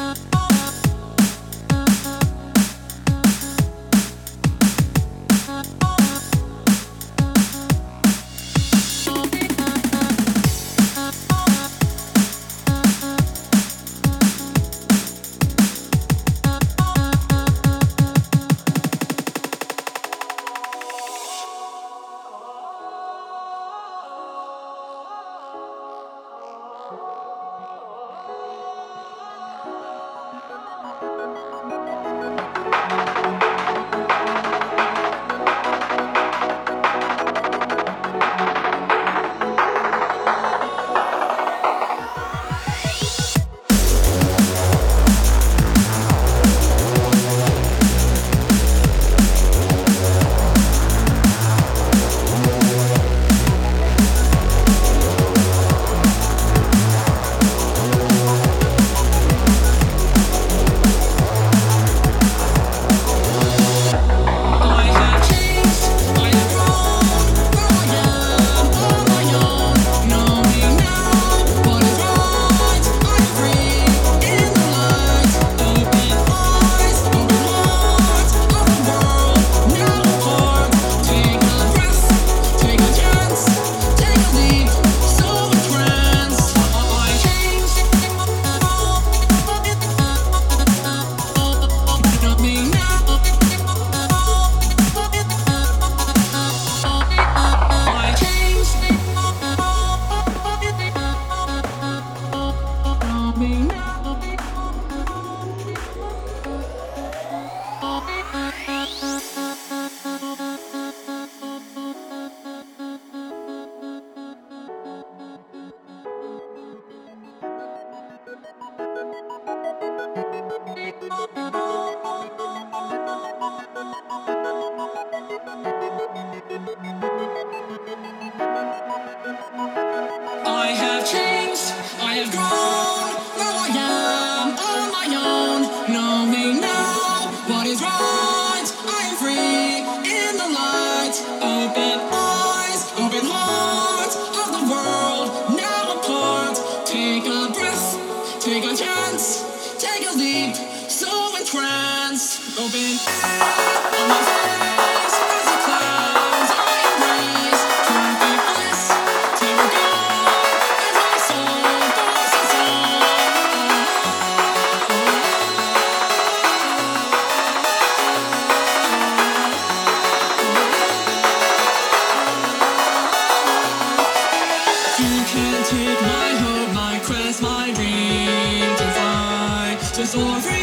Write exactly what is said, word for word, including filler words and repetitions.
I have changed, I have grown, now I am on my own, knowing now what is right. I am free in the light, open eyes, open heart of the world, now apart. Take a breath, take a chance, take a leap, so entranced. Open on my face as the clouds I embrace, perfect bliss, take a go. Take my hope, my quest, my dream to fly, to soar free.